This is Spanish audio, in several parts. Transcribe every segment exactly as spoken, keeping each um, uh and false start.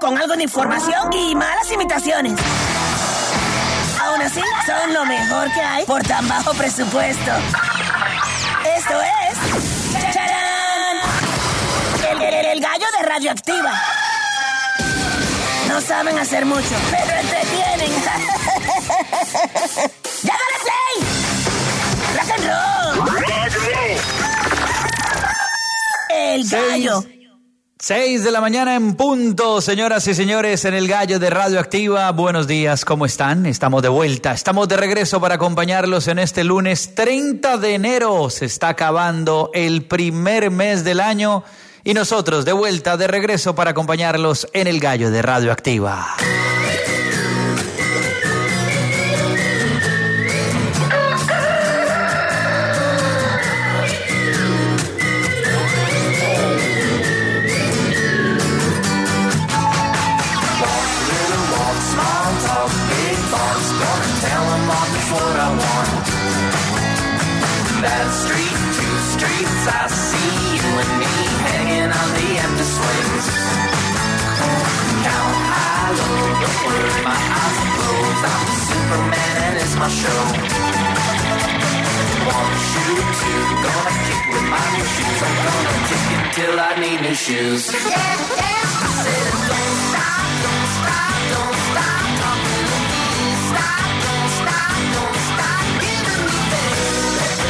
con algo de información y malas imitaciones. Aún así, son lo mejor que hay por tan bajo presupuesto. Esto es... ¡Charán! El, el, el gallo de Radioactiva. No saben hacer mucho, pero entretienen. ¡Ya dale play! ¡Rock and roll! El gallo. Seis de la mañana en punto, señoras y señores, en el gallo de Radioactiva. Buenos días, ¿cómo están? Estamos de vuelta, estamos de regreso para acompañarlos en este lunes treinta de enero. Se está acabando el primer mes del año y nosotros de vuelta, de regreso para acompañarlos en el gallo de Radioactiva. That street, two streets, I see you and me hanging on the empty swings. Count high, low, my eyes are closed. I'm Superman and it's my show. One shoe, two, gonna kick with my new shoes. I'm gonna kick until I need new shoes. Yeah, yeah. I said don't stop, don't stop, don't stop talking to me. Stop, don't stop, don't stop giving me things.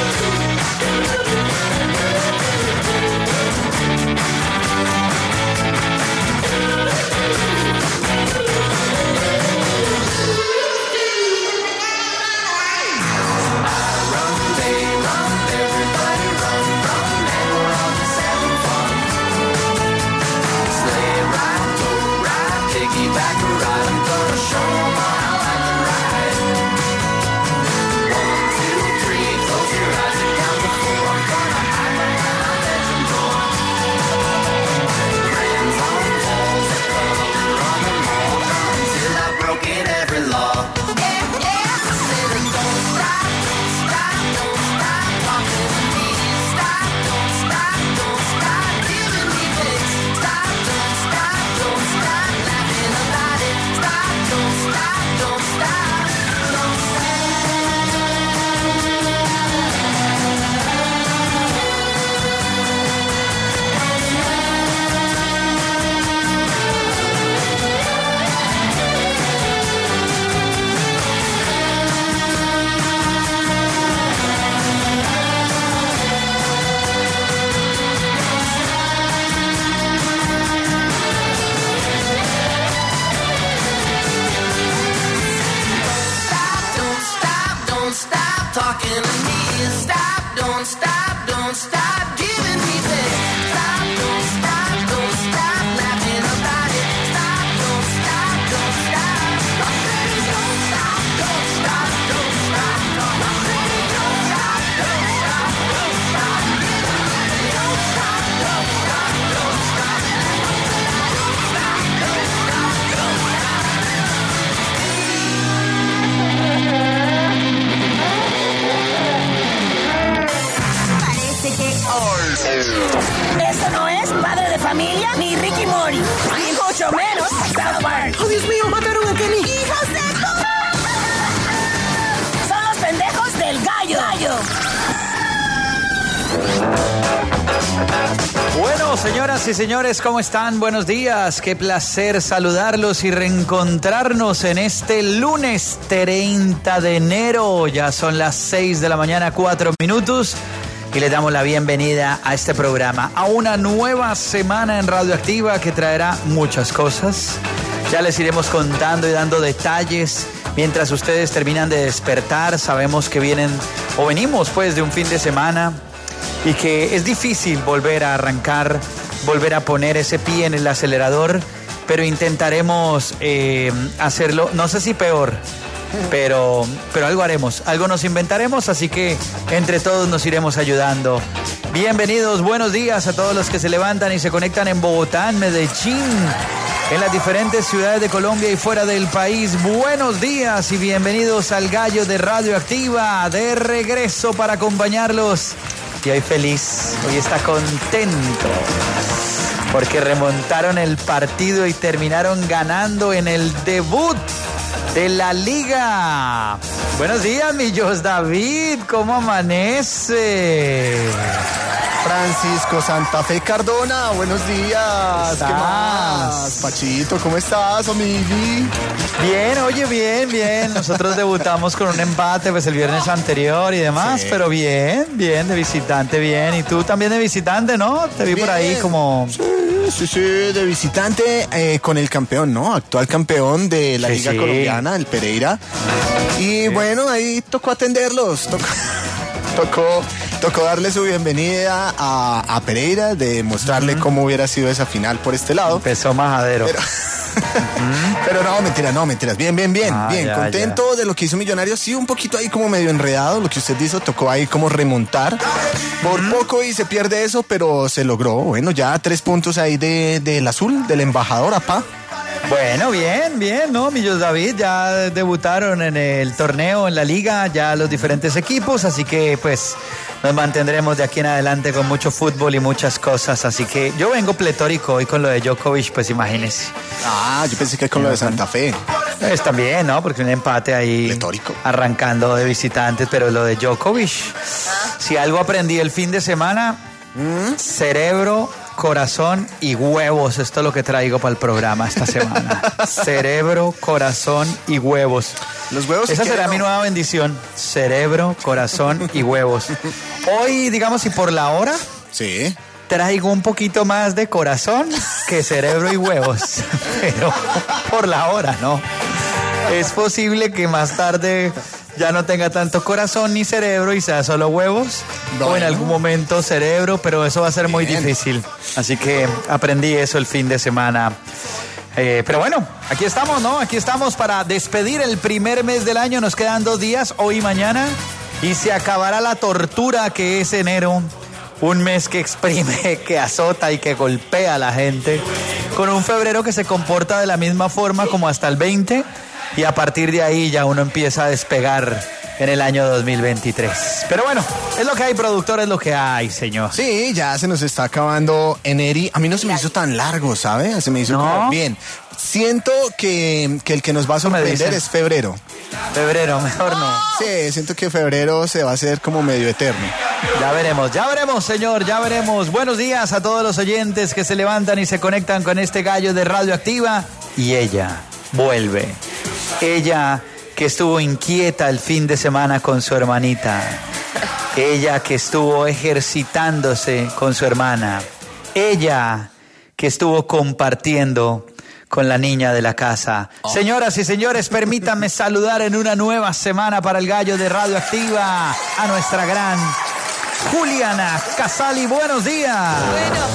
Eso no es Padre de Familia ni Ricky Mori, y mucho menos South Park. ¡Oh, Dios mío, mataron a Kenny! ¡Hijos de tu... Son los pendejos del gallo. gallo. Bueno, señoras y señores, ¿cómo están? Buenos días. Qué placer saludarlos y reencontrarnos en este lunes treinta de enero. Ya son las seis de la mañana, cuatro minutos. Y le damos la bienvenida a este programa, a una nueva semana en Radioactiva que traerá muchas cosas. Ya les iremos contando y dando detalles mientras ustedes terminan de despertar. Sabemos que vienen o venimos pues de un fin de semana y que es difícil volver a arrancar, volver a poner ese pie en el acelerador, pero intentaremos eh, hacerlo, no sé si peor, Pero, pero algo haremos, algo nos inventaremos, así que entre todos nos iremos ayudando. Bienvenidos, buenos días a todos los que se levantan y se conectan en Bogotá, en Medellín, en las diferentes ciudades de Colombia y fuera del país. Buenos días y bienvenidos al Gallo de Radioactiva, de regreso para acompañarlos. Y hoy feliz, hoy está contento. porque remontaron el partido y terminaron ganando en el debut de la liga. Buenos días, mi Jos David, ¿cómo amanece? Francisco Santa Fe Cardona, buenos días. ¿Qué más? Pachito, ¿cómo estás, amigui? Bien, oye, bien, bien. Nosotros debutamos con un empate pues el viernes anterior y demás, sí. Pero bien, bien, de visitante, bien. Y tú también de visitante, ¿no? Te vi bien. Por ahí como... Sí, sí, sí, de visitante eh, con el campeón, ¿no? Actual campeón de la sí, Liga sí. Colombiana, el Pereira. Y sí. Bueno, ahí tocó atenderlos, tocó... tocó Tocó darle su bienvenida a, a Pereira, de mostrarle uh-huh. cómo hubiera sido esa final por este lado. Empezó majadero. Pero, uh-huh. pero no, mentiras, no, mentiras. Bien, bien, bien, ah, bien. Ya, contento ya. De lo que hizo Millonarios. Sí, un poquito ahí como medio enredado. Lo que usted hizo, tocó ahí como remontar. Por uh-huh. poco y se pierde eso, pero se logró. Bueno, ya tres puntos ahí de, del azul, del embajador, apá. Bueno, bien, bien, ¿no? Millos David, ya debutaron en el torneo, en la liga, ya los diferentes equipos, así que pues nos mantendremos de aquí en adelante con mucho fútbol y muchas cosas, así que yo vengo pletórico hoy con lo de Djokovic, pues imagínese. Ah, yo pensé que con lo de Santa Fe. Pues también, ¿no? Porque un empate ahí pletórico. Arrancando de visitantes, pero lo de Djokovic, si algo aprendí el fin de semana, ¿Mm? cerebro... corazón y huevos, esto es lo que traigo para el programa esta semana. Cerebro, corazón y huevos. Los huevos. Esa será no. mi nueva bendición. Cerebro, corazón y huevos. Hoy, digamos, y por la hora, sí, traigo un poquito más de corazón que cerebro y huevos. Pero por la hora, ¿no? Es posible que más tarde ya no tenga tanto corazón ni cerebro y sea solo huevos, bueno. O en algún momento cerebro, pero eso va a ser muy Bien. difícil. Así que aprendí eso el fin de semana. Eh, pero bueno, aquí estamos, ¿no? Aquí estamos para despedir el primer mes del año. Nos quedan dos días, hoy y mañana, y se acabará la tortura que es enero. Un mes que exprime, que azota y que golpea a la gente. Con un febrero que se comporta de la misma forma como hasta el veinte. Y a partir de ahí ya uno empieza a despegar en el año dos mil veintitrés. Pero bueno, es lo que hay, productor, es lo que hay, señor. Sí, ya se nos está acabando enero. A mí no se me hizo tan largo, ¿sabe? Se me hizo ¿No? como bien. Siento que, que el que nos va a sorprender es febrero. Febrero, mejor no. Sí, siento que febrero se va a hacer como medio eterno. Ya veremos, ya veremos, señor, ya veremos. Buenos días a todos los oyentes que se levantan y se conectan con este gallo de Radioactiva. Y ella vuelve. Ella que estuvo inquieta el fin de semana con su hermanita. Ella que estuvo ejercitándose con su hermana. Ella que estuvo compartiendo con la niña de la casa. Oh. Señoras y señores, permítanme saludar en una nueva semana para el gallo de Radioactiva a nuestra gran Juliana Casali. Buenos días. Buenos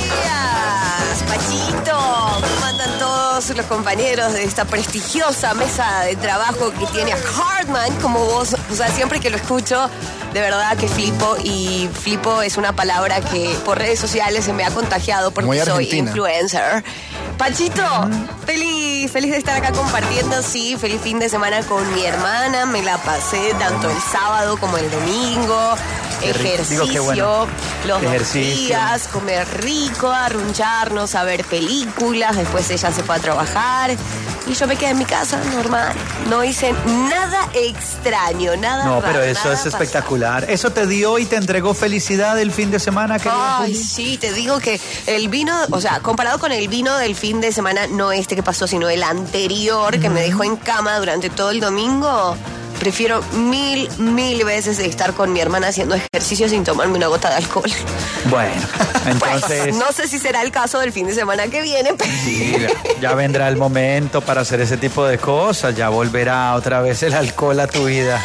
días, Pachito. ¿Cómo andan todos los compañeros de esta prestigiosa mesa de trabajo que tiene a Hartman como vos? O sea, siempre que lo escucho, de verdad que flipo. Y flipo es una palabra que por redes sociales se me ha contagiado porque soy influencer. Pachito, mm. feliz, feliz de estar acá compartiendo, sí, feliz fin de semana con mi hermana, me la pasé tanto el sábado como el domingo, qué ejercicio, Digo, bueno. los ejercicio. dos días, comer rico, arruncharnos, a ver películas, después ella se fue a trabajar y yo me quedé en mi casa, normal, no hice nada extraño, nada No, raro, pero eso es espectacular, pasó. ¿Eso te dio y te entregó felicidad el fin de semana? Ay, sí, te digo que el vino, o sea, comparado con el vino del fin de semana, no este que pasó, sino el anterior, que me dejó en cama durante todo el domingo, prefiero mil, mil veces estar con mi hermana haciendo ejercicio sin tomarme una gota de alcohol. Bueno, entonces... Pues, no sé si será el caso del fin de semana que viene, pero... Sí, ya vendrá el momento para hacer ese tipo de cosas, ya volverá otra vez el alcohol a tu vida.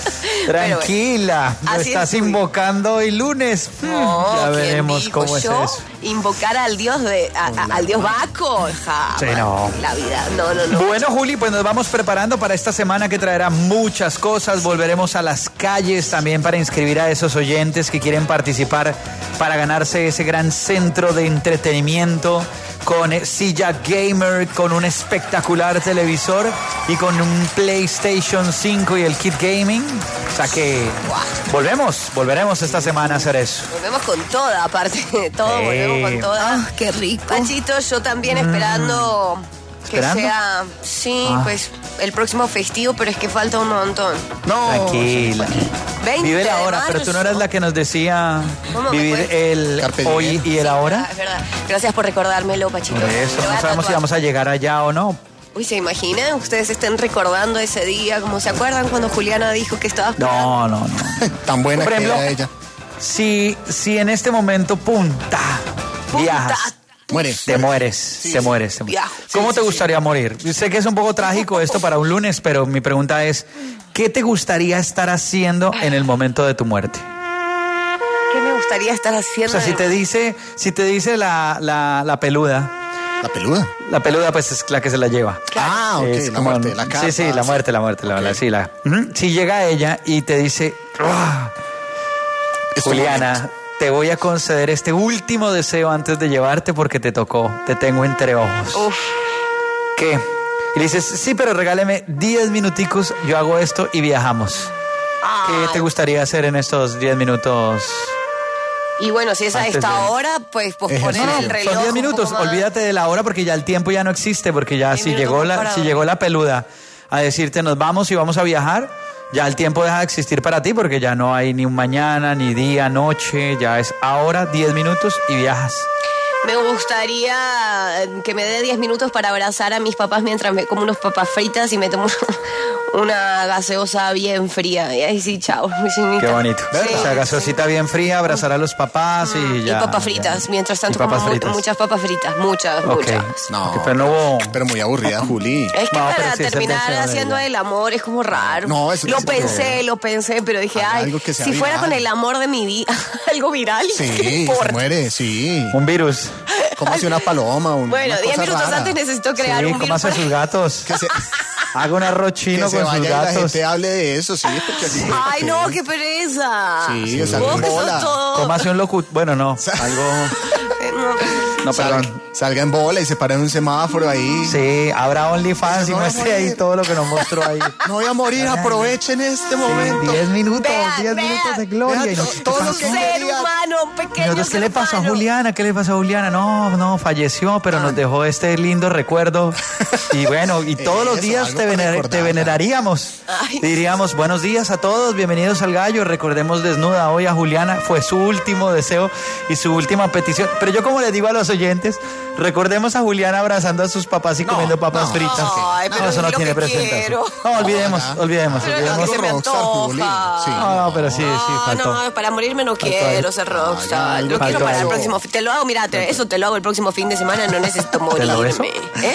Tranquila, bueno, lo estás invocando hoy lunes. No, ya veremos cómo es yo? eso. Invocar al dios de a, a, al dios Baco. Ja, sí, no. La vida, no, no, no. Bueno, Juli, pues nos vamos preparando para esta semana que traerá muchas cosas. Volveremos a las calles también para inscribir a esos oyentes que quieren participar para ganarse ese gran centro de entretenimiento con silla gamer, con un espectacular televisor y con un PlayStation cinco y el kit gaming. O sea que Volvemos, volveremos esta semana a hacer eso. Volvemos con toda, aparte de todo, Sí. volvemos con toda. Ah, qué rico. Pachito, yo también esperando que ¿Esperando? sea, sí, Ah. pues el próximo festivo, pero es que falta un montón. No. Tranquila. veinte Vive el de ahora, pero tú no eras marzo. la que nos decía ¿Cómo me vivir acuerdo? el Carpe hoy diem. y el ahora. Es verdad. Gracias por recordármelo, Pachito. Por eso, Me lo voy no a sabemos si tatuar. vamos a llegar allá o no. Uy, ¿se imaginan? Ustedes estén recordando ese día, como se acuerdan cuando Juliana dijo que estaba esperando? No, no, no. Tan buena Por que ejemplo, era ella. Si, si en este momento, punta, Punta. viajas, Muere. te mueres, Sí, te sí. mueres. te mueres. Viajo. ¿Cómo Sí, te sí, gustaría morir? Sé que es un poco trágico esto para un lunes, pero mi pregunta es, ¿qué te gustaría estar haciendo en el momento de tu muerte? ¿Qué me gustaría estar O haciendo? sea, si en- te dice, si te dice la, la, la peluda, La peluda. la peluda pues es la que se la lleva. Ah, ok, Es la como- muerte, la carta. Sí, sí, la muerte, la muerte, la, Ok. la- sí, la- Ujú. Si llega ella y te dice, "Ah, Es tu Juliana, momento. te voy a conceder este último deseo antes de llevarte porque te tocó, te tengo entre ojos. Uf, ¿Qué? Y le dices, sí, pero regáleme diez minuticos, yo hago esto y viajamos. ¿Qué ay. te gustaría hacer en estos diez minutos? Y bueno, si es a Antes esta de- hora, pues posponer Ejercicio. el reloj. Son diez un minutos, poco más. olvídate de la hora porque ya el tiempo ya no existe, porque ya diez si minutos llegó, la, comparado. si llegó la peluda a decirte nos vamos y vamos a viajar, ya el tiempo deja de existir para ti porque ya no hay ni un mañana, ni día, noche, ya es ahora, diez minutos y viajas. Me gustaría que me dé diez minutos para abrazar a mis papás mientras me como unos papas fritas y me tomo una gaseosa bien fría. Y ahí sí, chao. Qué bonito. Sí, O sea, gaseosita bien fría, abrazar a los papás y ya. y papas fritas, ya. mientras tanto Y papas como mu- fritas. muchas papas fritas, muchas, Ok. muchas. No, Ok, pero no hubo... pero muy aburrida, Juli. Es que No, pero para sí es el terminar deseo de haciendo ella. el amor es como raro. No, eso- lo eso- pensé, lo pensé, pero dije, Haga ay, algo que sea si fuera viral. con el amor de mi vida, algo viral, ¿qué Sí, se importa? muere, sí. Un virus. Como si una paloma, un, Bueno, una diez cosa minutos rara. antes necesito crear Sí, un ¿cómo virus. hacen para- sus gatos? Que se, Haga un arroz que chino se con vaya sus y la gatos. gente hable de eso, sí, porque así. Ay, no, porque- qué pereza. Sí, o sea, Vos en que sos bola. todo- Comas un locu... Bueno, no. Algo... No, Salga, perdón. salga en bola y se para en un semáforo ahí. Sí, habrá OnlyFans y No voy a muestre ahí morir. todo lo que nos mostró ahí. No voy a morir, aprovechen este momento. diez minutos, Vean, diez vean. minutos de gloria. Vean Y to- nosotros, todo ¿qué lo pasó? que Un me ser digan. humano, un Y pequeño nosotros, ¿qué ser le pasó a humano. Juliana? ¿Qué le pasó a Juliana? No, no, falleció, pero nos dejó este lindo recuerdo. Y bueno, y todos los Eso, días algo te, para vener- te recordarla. veneraríamos. Ay. Diríamos, buenos días a todos, bienvenidos al Gallo. Recordemos desnuda hoy a Juliana. Fue su último deseo y su última petición. Pero yo como les digo a los oyentes, recordemos a Juliana abrazando a sus papás y comiendo papas no, fritas. Ay, pero No, eso no es lo tiene que presentación. quiero. No, olvidemos, Ojalá. olvidemos, Pero olvidemos. no, que se me Rockstar, antoja. Juli. Sí. No, no, pero sí, sí, faltó. No, no, para morirme no Faltó quiero ahí. ser rockstar. Ay, Lo faltó quiero para el algo. próximo fin. Te lo hago, mira, te- eso te lo hago el próximo fin de semana, no necesito ¿Te lo beso? morirme. ¿Eh?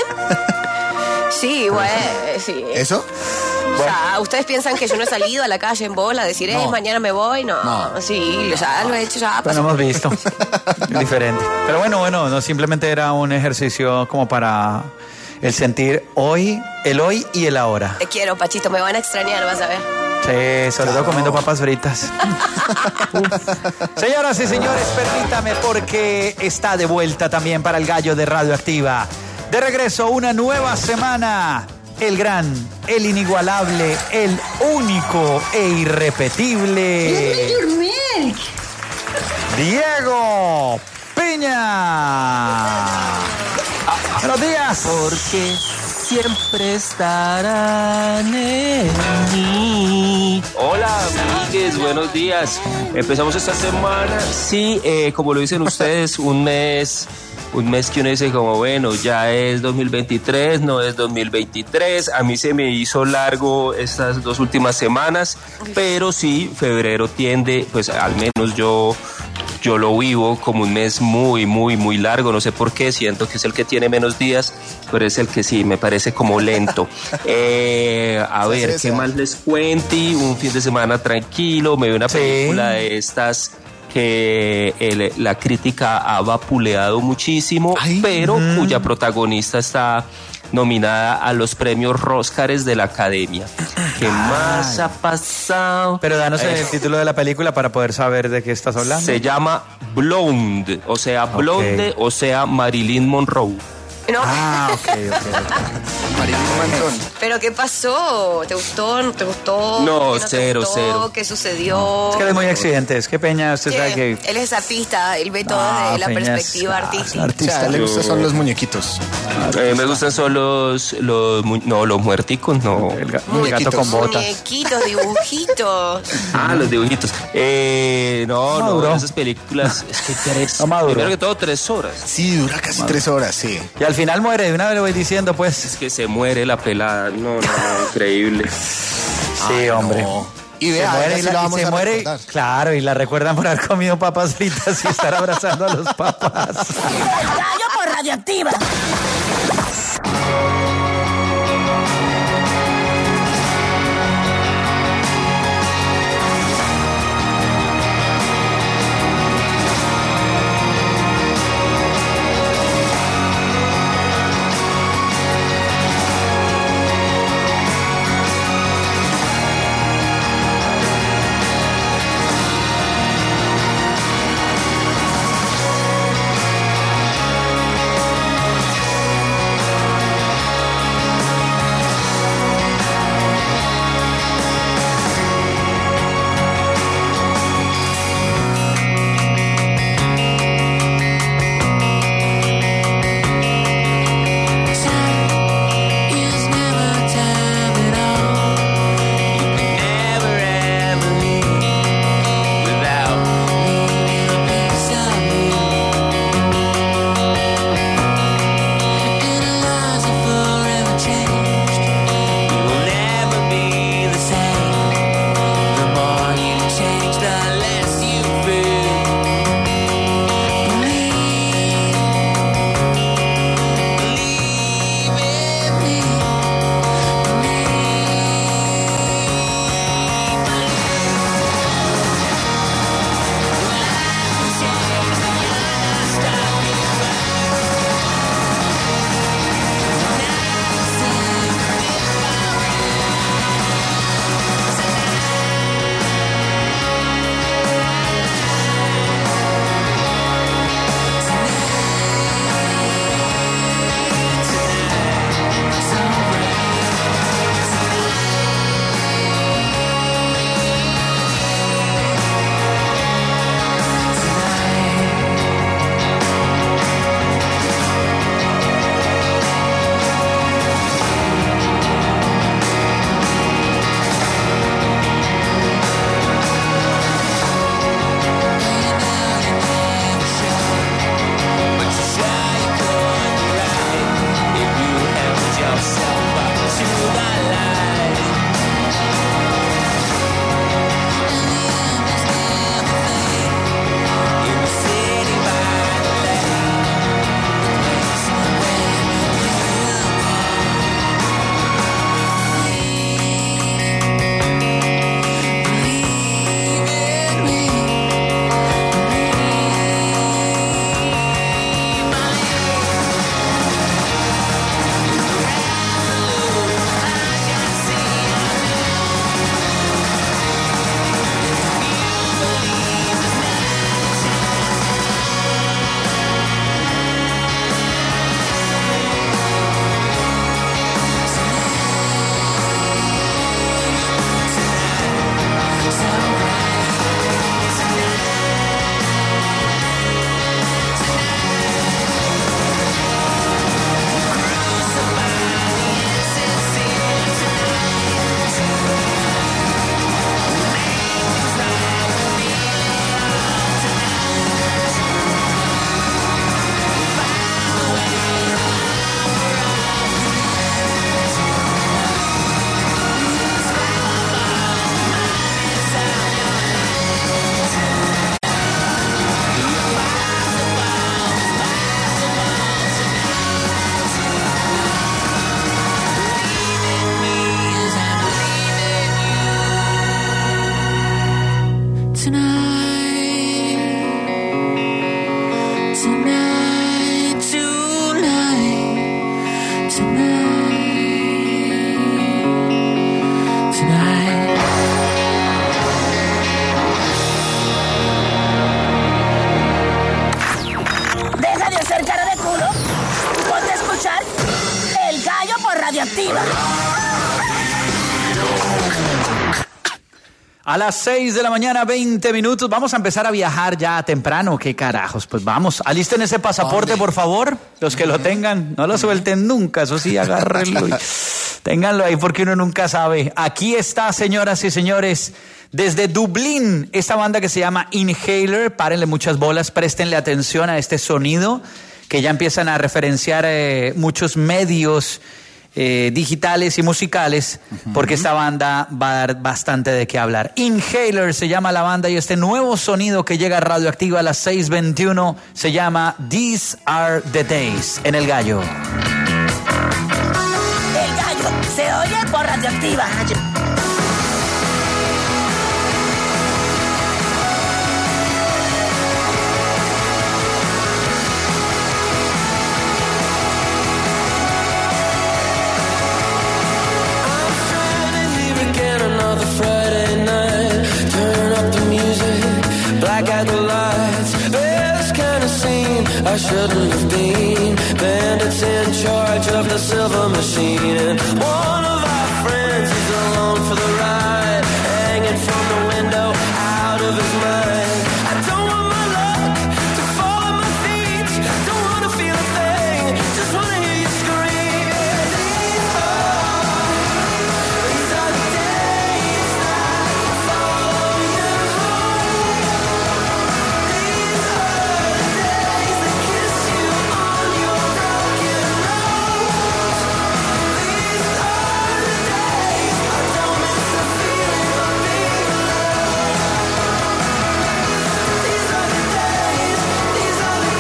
Sí, güey, sí. ¿Eso? O sea, ¿ustedes piensan que yo no he salido a la calle en bola a decir, eh, No. mañana me voy? No, No. sí, ya lo he hecho, ya Bueno, pasó. hemos visto. Diferente. Pero bueno, bueno, no simplemente era un ejercicio como para el sentir hoy, el hoy y el ahora. Te quiero, Pachito, me van a extrañar, vas a ver. Sí, sobre todo Claro. comiendo papas fritas. Uf. Señoras y señores, permítame porque está de vuelta también para el Gallo de Radioactiva. De regreso, una nueva semana. El gran, el inigualable, el único e irrepetible Diego Piña. Buenos días. Porque siempre estarán en mí. Hola, amigues, buenos días. Empezamos esta semana, sí, eh, como lo dicen ustedes, un mes, un mes que uno dice como, bueno, ya es dos mil veintitrés, no es dos mil veintitrés. A mí se me hizo largo estas dos últimas semanas, pero sí, febrero tiende, pues al menos yo... Yo lo vivo como un mes muy, muy, muy largo. No sé por qué, siento que es el que tiene menos días, pero es el que sí, me parece como lento. Eh, a ver, sí, sí. ¿qué más les cuente? Un fin de semana tranquilo, me vi una Sí. película de estas que el- la crítica ha vapuleado muchísimo, Ay. pero cuya protagonista está nominada a los premios Róscares de la Academia. ¿Qué más ha pasado? Pero danos Eh, el título de la película para poder saber de qué estás hablando. Se llama Blonde, o sea, Blonde, o sea, Marilyn Monroe. No. Ah, ok, ok, ok. Marilyn Manson. ¿Pero qué pasó? ¿Te gustó? ¿No te gustó? No, ¿Qué te cero, gustó? cero. ¿Qué sucedió? Es que él es muy accidentes. Qué peña, usted Sí, sabe que... él es artista, él ve todo Ah, desde la Peña es- perspectiva ah, artística. O sea, artista. a él le gustan son los muñequitos. Eh, me gustan son los, los, mu- no, los muerticos, no. El, ga- el gato Muñequitos. con botas. Muñequitos, dibujitos. Ah, los dibujitos. Eh, no, no, Maduro. esas películas, es que tres, No maduro. primero que todo, tres horas. Sí, dura casi tres horas, sí. Y al final muere, de una vez le voy diciendo, pues. Es que se muere la pelada, no, no, no, increíble. Sí, hombre. No. Y Se vea, muere, ahora y sí la- la y vamos se a muere, recordar. claro, y la recuerdan por haber comido papas fritas y estar abrazando a los papás. Gallo por radioactiva. A las seis de la mañana, veinte minutos. Vamos a empezar a viajar ya temprano. ¿Qué carajos? Pues vamos. Alisten ese pasaporte, por favor. Los que lo tengan, no lo suelten nunca. Eso sí, agárrenlo. Y ténganlo ahí porque uno nunca sabe. Aquí está, señoras y señores, desde Dublín, esta banda que se llama Inhaler. Párenle muchas bolas, préstenle atención a este sonido que ya empiezan a referenciar eh, muchos medios Eh, digitales y musicales, uh-huh. porque esta banda va a dar bastante de qué hablar. Inhaler se llama la banda y este nuevo sonido que llega a Radioactiva a las seis veintiuno se llama These Are the Days en El Gallo. El Gallo se oye por Radioactiva. Friday night, turn up the music, black out the lights. This kind of scene I shouldn't have been. Bandits in charge of the silver machine, and one of our friends is along for the ride, hanging from the window, out of his mind. I don't want my luck to fall at my feet. Don't want to feel a thing, just want to hear you scream. These are, these are the days that follow you home. These are the days that kiss you on your broken nose. These are the days I don't miss the feeling of being alone. These are the days, these are the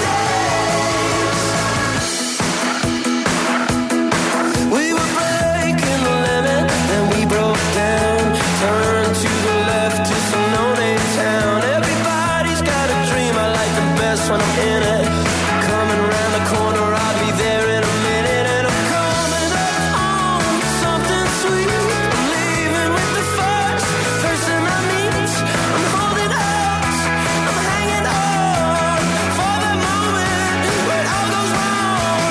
days. We were breaking the limit, then we broke down. Turned to the left to some no-name town. Everybody's got a dream, I like the best when I'm in it. Coming round the corner, I'll be there in a minute. And I'm coming up on something sweet. I'm leaving with the first person I meet. I'm holding out, I'm hanging on for that moment when it all goes wrong.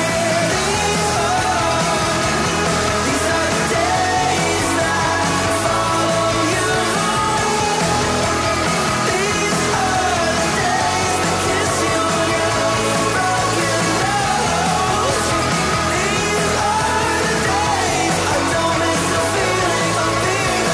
Yeah, these are, these are the days that follow you home. These are the days that kiss you on your broken nose. These are the days I don't miss the feeling of being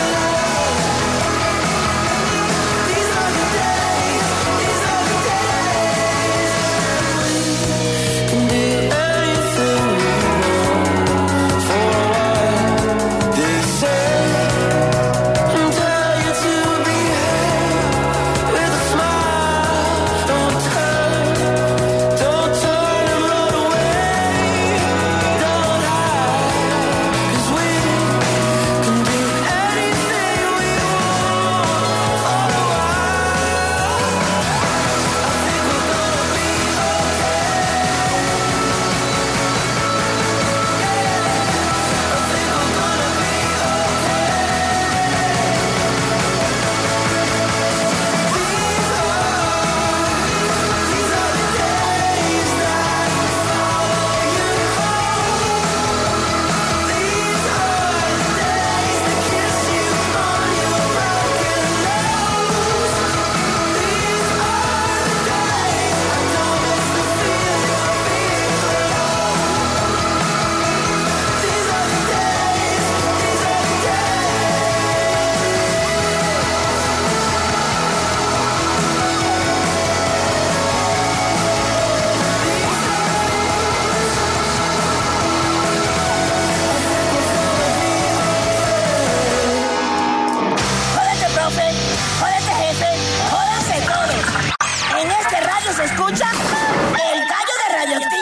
alone. These are the days, these are the days. Can do anything we want for a while. They say and tell you to behave with a smile. Don't turn, don't turn and run away. Don't hide, 'cause we can do anything we want for a while. I think we're gonna be okay. I think we're gonna be These are the days that follow you home. These are the days that kiss you on your broken nose. These are the days I don't miss the feeling of being alone. These are the days, these are the Jódete, profe. Jódete, jefe. Jódanse todos. En este radio se escucha El Gallo de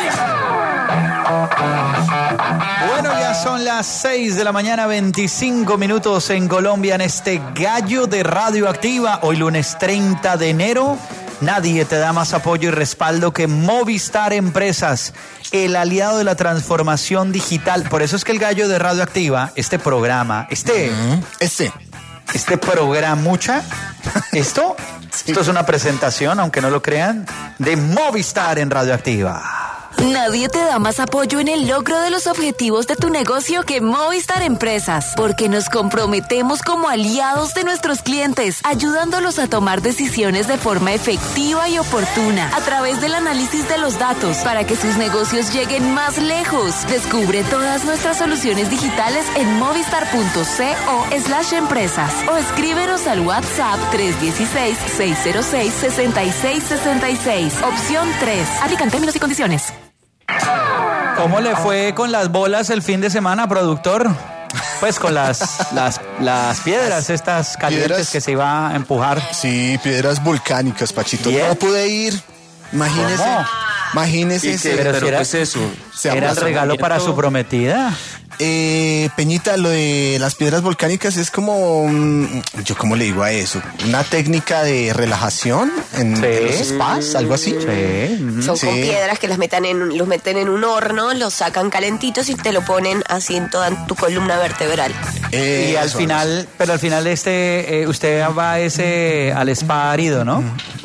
Radioactiva. Bueno, ya son las seis de la mañana, veinticinco minutos en Colombia en este Gallo de Radioactiva. Hoy lunes treinta de enero. Nadie te da más apoyo y respaldo que Movistar Empresas, el aliado de la transformación digital. Por eso es que el Gallo de Radioactiva, este programa, este, Ese. este programa, mucha, esto, esto es una presentación, aunque no lo crean, de Movistar en Radioactiva. Nadie te da más apoyo en el logro de los objetivos de tu negocio que Movistar Empresas, porque nos comprometemos como aliados de nuestros clientes, ayudándolos a tomar decisiones de forma efectiva y oportuna a través del análisis de los datos para que sus negocios lleguen más lejos. Descubre todas nuestras soluciones digitales en movistar.co slash empresas o escríbenos al WhatsApp tres uno seis, seis cero seis, seis seis seis seis. Opción tres. Aplican términos y condiciones. ¿Cómo le fue con las bolas el fin de semana, productor? Pues con las, las, las piedras estas calientes ¿Piedras? que se iba a empujar. Sí, piedras volcánicas, Pachito. ¿Bien? No pude ir. Imagínese. ¿Cómo? Imagínese. ¿Y ese- qué? Pero Pero, si era- ¿qué es eso? se Era el aplazó. regalo para su prometida. Eh, Peñita, lo de las piedras volcánicas es como, un- yo cómo le digo a eso, una técnica de relajación en, Sí. en los spas, algo así. Sí. ujú. Son Sí. con piedras que las metan en, los meten en un horno, los sacan calentitos y te lo ponen así en toda tu columna vertebral. Eh, Y al eso, final, pero al final este, eh, usted va a ese, al spa árido, ¿no?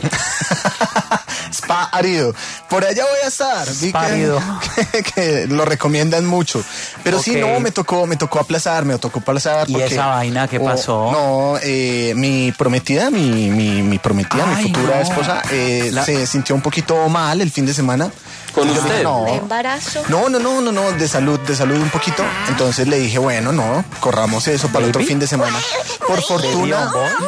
Spa árido. Por allá voy a estar. Vi Spa que, árido. que, que lo recomiendan mucho. Pero sí, Ok. no, me tocó, me tocó aplazar, me tocó aplazar. ¿Y porque- esa vaina qué Oh, pasó? no, eh, mi prometida, mi, mi, mi prometida, Ay, mi futura no. esposa, eh, La- se sintió un poquito mal el fin de semana. ¿Con Y yo usted? dije, no. ¿De embarazo? No, no, no, no, no, de salud, de salud un poquito. Entonces le dije, bueno, no, corramos eso para el otro Baby. fin de semana. Por fortuna,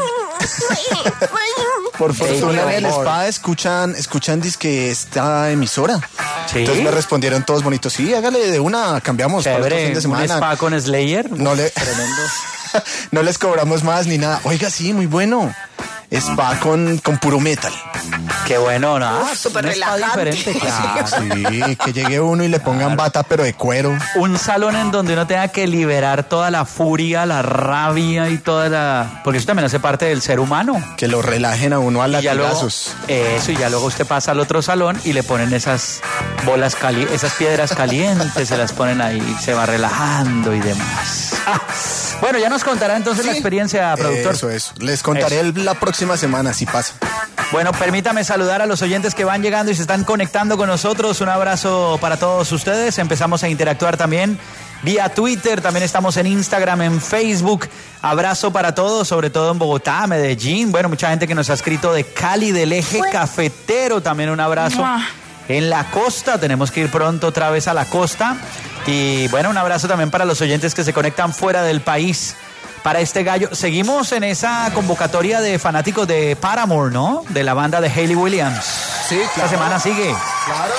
por fortuna en el Baby. spa escuchan, escuchan disque esta emisora. Sí. Entonces me respondieron todos bonitos, sí, hágale de una, cambiamos para el otro Chévere, fin de un semana. spa con Slayer. No le, no les cobramos más ni nada. Oiga, sí, muy bueno. Spa con, con puro metal. Qué bueno, ¿no? Uf, súper Un spa relajante. diferente, claro. Sí, que llegue uno y le pongan bata, pero de cuero. Un salón en donde uno tenga que liberar toda la furia, la rabia y toda la... Porque eso también hace parte del ser humano. Que lo relajen a uno a Y ya luego, latigazos. eso, y ya luego usted pasa al otro salón y le ponen esas bolas cali esas piedras calientes, se las ponen ahí, se va relajando y demás. Ah, bueno, ya nos contará entonces la Sí. experiencia, productor. Eso, eso. Les contaré Eso. el- la próxima semana si pasa. Bueno, permítame saludar a los oyentes que van llegando y se están conectando con nosotros. Un abrazo para todos ustedes. Empezamos a interactuar también vía Twitter, también estamos en Instagram, en Facebook. Abrazo para todos, sobre todo en Bogotá, Medellín. Bueno, mucha gente que nos ha escrito de Cali, del eje cafetero. También un abrazo. En la costa, tenemos que ir pronto otra vez a la costa. Y bueno, un abrazo también para los oyentes que se conectan fuera del país. Para este gallo, seguimos en esa convocatoria de fanáticos de Paramore, ¿no? De la banda de Hayley Williams. Sí, Esta semana sigue. Claro.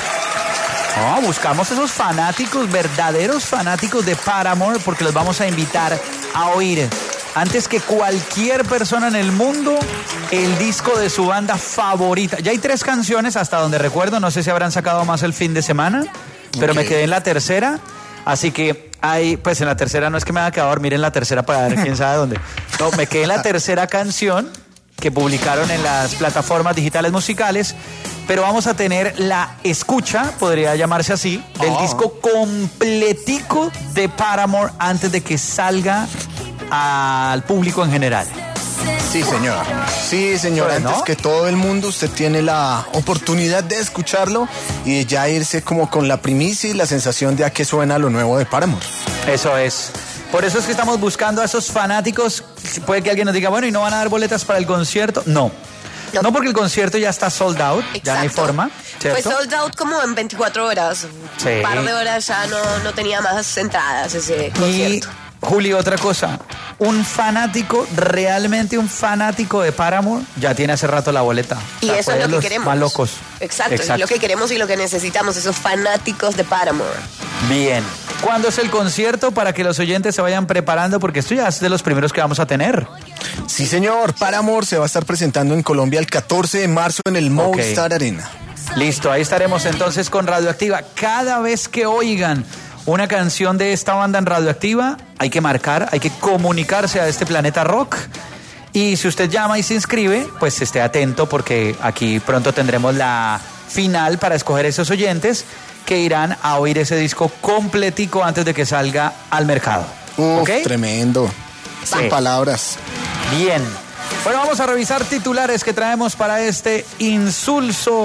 No, buscamos esos fanáticos, verdaderos fanáticos de Paramore, porque los vamos a invitar a oír, antes que cualquier persona en el mundo, el disco de su banda favorita. Ya hay tres canciones hasta donde recuerdo, no sé si habrán sacado más el fin de semana, pero me quedé en la tercera, así que hay, pues en la tercera no es que me haya quedado a dormir en la tercera para ver quién sabe dónde. No, me quedé en la tercera canción que publicaron en las plataformas digitales musicales, pero vamos a tener la escucha, podría llamarse así, del disco completico de Paramore antes de que salga al público en general. Sí, señor. Sí, señor. Bueno. Antes que todo el mundo, usted tiene la oportunidad de escucharlo y de ya irse como con la primicia y la sensación de a qué suena lo nuevo de Paramore. Eso es. Por eso es que estamos buscando a esos fanáticos. Puede que alguien nos diga, bueno, ¿y no van a dar boletas para el concierto? No. No. No, porque el concierto ya está sold out, ya no hay Exacto. forma, Fue ¿cierto? sold out como en veinticuatro horas. Sí. Un par de horas ya no, no tenía más entradas ese Y, concierto. Juli, otra cosa. Un fanático, realmente un fanático de Paramore, ya tiene hace rato la boleta. Y O sea, eso fue es de lo que los queremos. más locos. Exacto, es lo que queremos y lo que necesitamos, esos fanáticos de Paramore. Bien. ¿Cuándo es el concierto? Para que los oyentes se vayan preparando, porque esto ya es de los primeros que vamos a tener. Sí, señor. Paramore se va a estar presentando en Colombia el catorce de marzo en el Movistar Arena. Listo, ahí estaremos entonces con Radioactiva. Cada vez que oigan una canción de esta banda en Radioactiva, hay que marcar, hay que comunicarse a este Planeta Rock. Y si usted llama y se inscribe, pues esté atento, porque aquí pronto tendremos la final para escoger esos oyentes que irán a oír ese disco completico antes de que salga al mercado. Uf, ¿Ok? tremendo. Sí. Sin palabras. Bien. Bueno, vamos a revisar titulares que traemos para este insulso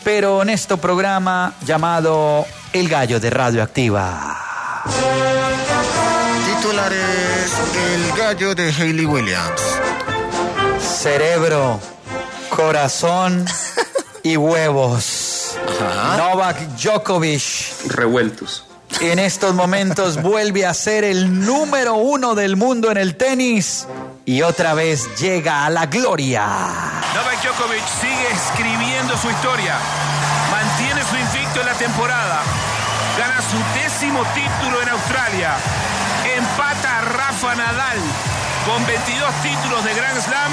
pero en este programa llamado El Gallo de Radioactiva. Titulares: El gallo de Hayley Williams. Cerebro, corazón y huevos. Ajá. Novak Djokovic Revueltos. en estos momentos vuelve a ser el número uno del mundo en el tenis y otra vez llega a la gloria. Novak Djokovic sigue escribiendo su historia, mantiene su invicto en la temporada, gana su décimo título en Australia, empata a Rafa Nadal con veintidós títulos de Grand Slam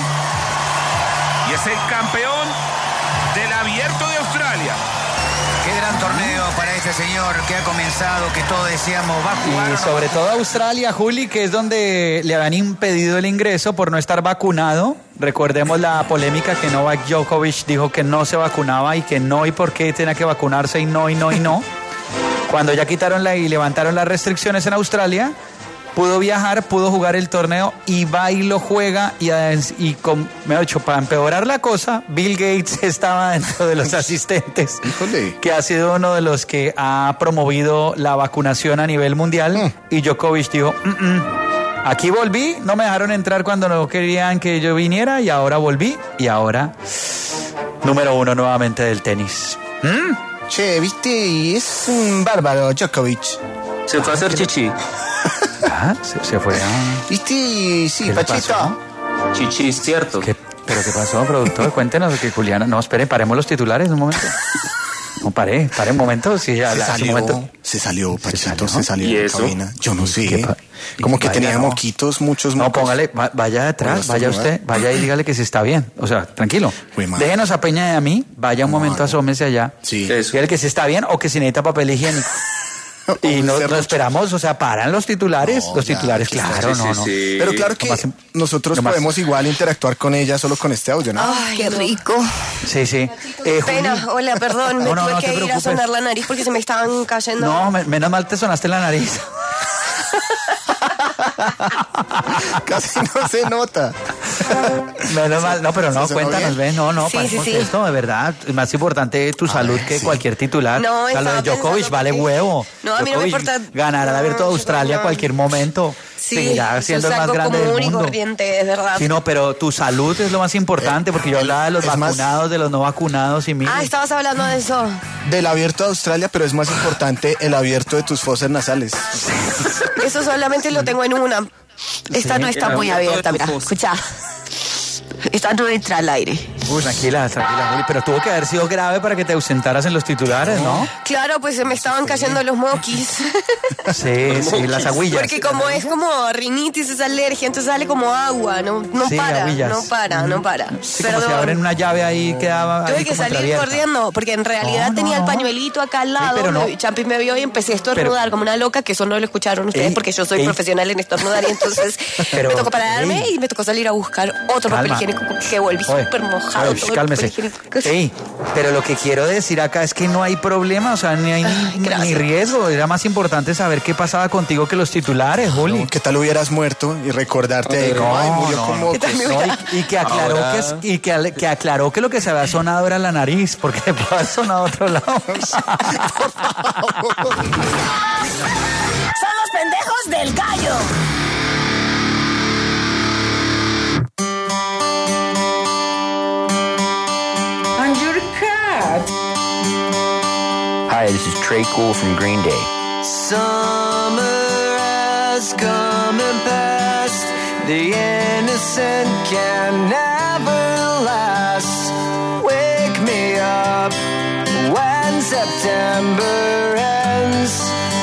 y es el campeón del Abierto de Australia. Qué gran torneo para este señor que ha comenzado, que todos decíamos va a jugar. Y sobre todo Australia, Juli, que es donde le habían impedido el ingreso por no estar vacunado. Recordemos la polémica que Novak Djokovic dijo que no se vacunaba y que no y por qué tenía que vacunarse y no y no y no. Cuando ya quitaron la y levantaron las restricciones en Australia, pudo viajar, pudo jugar el torneo y va y lo juega y, y con, me ha dicho, para empeorar la cosa, Bill Gates estaba dentro de los asistentes. Híjole. Que ha sido uno de los que ha promovido la vacunación a nivel mundial. Mm. Y Djokovic dijo, mm -mm, aquí volví, no me dejaron entrar cuando no querían que yo viniera y ahora volví y ahora número uno nuevamente del tenis. ¿Mm? Che, viste, y es un bárbaro Djokovic. Se fue a hacer chichi. Ah, se, se fue a... ¿Viste? Sí, ¿Qué le Pachito. pasó? Chichi, cierto. ¿Qué, ¿Pero qué pasó, productor? Cuéntenos que Juliana... No, espere, paremos los titulares un momento. No, paré, paré un momento. Sí, ya, Se la, salió, un momento. se salió, Pachito, salió? se salió ¿Y de la eso? cabina. Yo no sé. ¿Qué pa- Como que Vaya, tenía no. moquitos, muchos No, mocos. póngale, va- vaya detrás, ¿Puedo vaya estornudar? usted, vaya y dígale que se está bien. O sea, tranquilo. Uy, madre. Déjenos a Peña y a mí, vaya un No, momento, no. asómese allá. Sí. Eso. Dígale que se está bien o que si necesita papel higiénico. Y no, no esperamos, o sea, paran los titulares. No, los ya, titulares, aquí está. claro, Sí, no, sí, no. sí. Pero claro que Nomás- nosotros nomás- podemos igual interactuar con ella solo con este audio, ¿no? Ay, qué rico. Sí, sí. Eh, Pena, Juli- hola, perdón, me No, no, tuve no te que ir a preocupes. sonar la nariz porque se me estaban cayendo. No, me- menos mal te sonaste en la nariz. Casi no se nota. Menos mal, no, pero no, ¿Se sonó cuéntanos, bien? ves, no, no, Sí, paremos sí, sí. esto, de verdad, es más importante tu salud que sí. cualquier titular. No, o sea, lo de estaba Djokovic pensando vale porque- huevo. No, a mí no me Djokovic importa- ganar al Abierto de No, Australia a no. cualquier momento. Sí, Seguirá eso siendo es el más algo grande del común y mundo. corriente, es verdad. Sí, no, pero tu salud es lo más importante, porque yo hablaba de los es más- vacunados, de los no vacunados y mira. Ah, estabas hablando de eso. Del abierto de Australia, pero es más importante el abierto de tus fosas nasales. Eso solamente lo tengo en una. Esta Sí, no está el muy abierto de abierta, tu mira. fosa. Escucha. Esta no entra al aire. Uy, tranquila, tranquila, Juli, pero tuvo que haber sido grave para que te ausentaras en los titulares, ¿no? Claro, pues se me estaban cayendo los moquis. Sí, sí, las agüillas. Porque como es como rinitis, es alergia, entonces sale como agua. No, no Sí, para, agüillas. no para, no para. Sí, como si abren una llave ahí quedaba Tuve ahí que como salir entreabierta. corriendo, porque en realidad No, no, tenía el no. pañuelito acá al lado. pero no. me- Champi me vio y empecé a estornudar como una loca, que eso no lo escucharon ustedes, Ey, porque yo soy ey. profesional en estornudar, y entonces Pero, me tocó pararme ey. y me tocó salir a buscar otro papel Calma. higiénico que volví Oye, súper mojado. oye, todo el cálmese. papel higiénico. Ey, pero lo que quiero decir acá es que no hay problema, o sea, ni hay ni, ni gracias. riesgo. Era más importante saber qué pasaba contigo que los titulares, Juli. ¿Qué tal hubieras muerto y recordarte ahí como, ay, murió no, con no. mocos? No, y, y que aclaró Ahora- que, es- y que, ale- que aclaró que lo que se había sonado era la nariz, porque puede haber sonado a otro lado. Son los pendejos del gallo. And your cat. Hi, this is Trey Cool from Green Day. Summer has come and passed. The innocent can never last. Wake me up when September ends.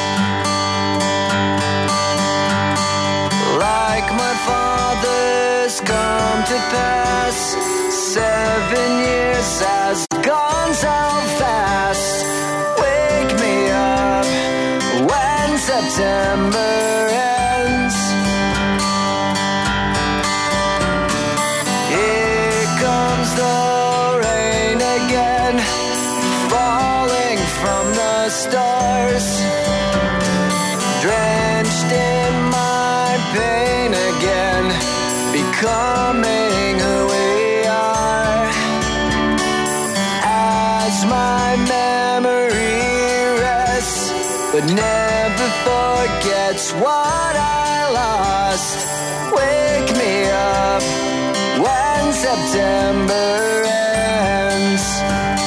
Like my father's come to pass. Seven years has gone so fast. Wake me up when September ends. Here comes the rain again, falling from the stars, drenched in my pain again, becoming who we are. As my but never forgets what I lost. Wake me up when September ends.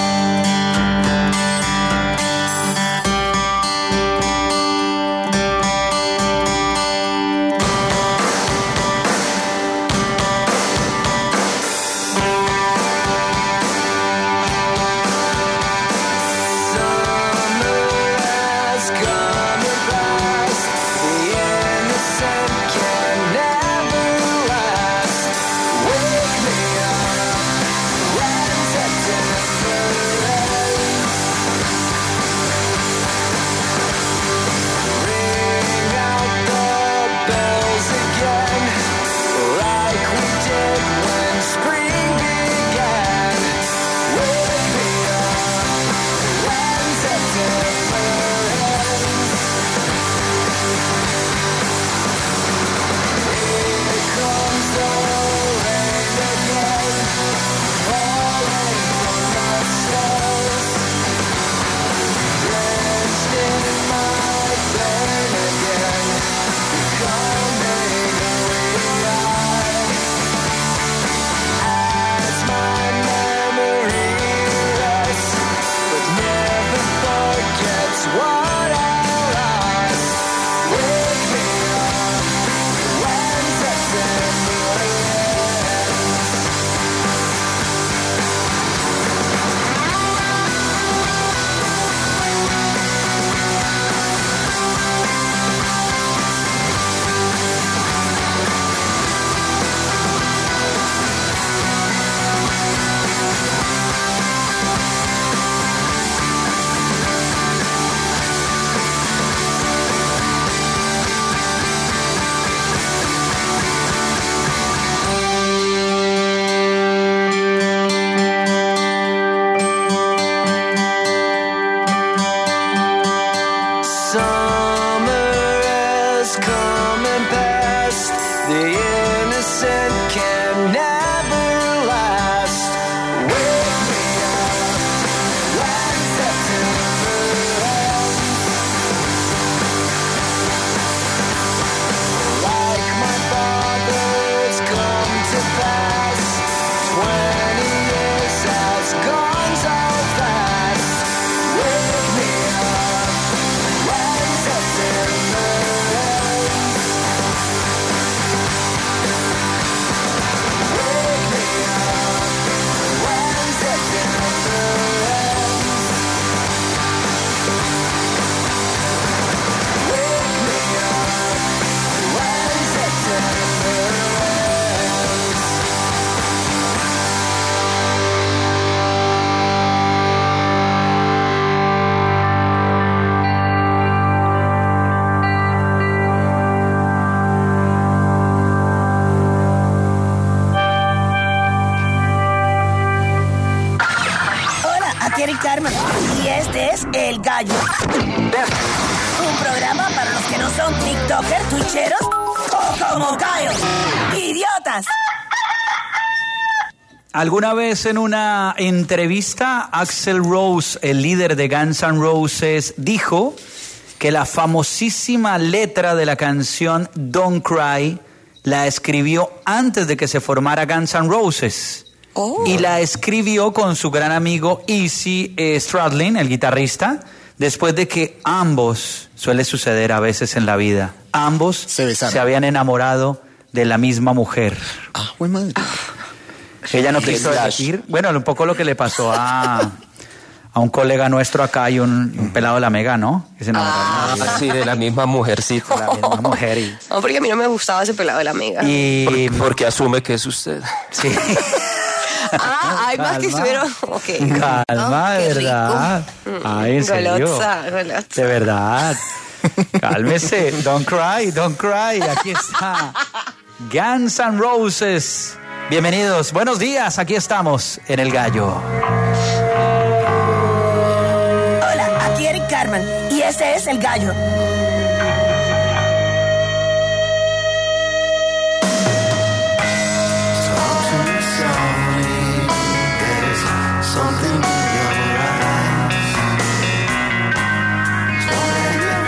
Carmen. Y este es El Gallo. Un programa para los que no son tiktokers, twitcheros o como Cayo. ¡Idiotas! Alguna vez en una entrevista, Axl Rose, el líder de Guns N' Roses, dijo que la famosísima letra de la canción Don't Cry la escribió antes de que se formara Guns N' Roses. Oh. Y la escribió con su gran amigo Izzy eh, Stradlin, el guitarrista, después de que ambos, suele suceder a veces en la vida, ambos se, se habían enamorado de la misma mujer. Ah, buen madre. Ella no quiso decir, bueno, un poco lo que le pasó a, a un colega nuestro acá, y un, un pelado de la Mega, ¿no? Que se ah, sí, de la misma mujercita. La misma mujer. Y... No, porque a mí no me gustaba ese pelado de la Mega. Y... Porque, porque asume que es usted. Sí. Ah, hay más que estuvieron. Okay. Calma, oh, de verdad. Ay, en serio. Golosa, golosa. De verdad. Cálmese. Don't cry, don't cry. Aquí está Guns N' Roses. Bienvenidos, buenos días. Aquí estamos en El Gallo. Hola, aquí Eric Carmen. Y este es El Gallo. Something in your eyes. Don't let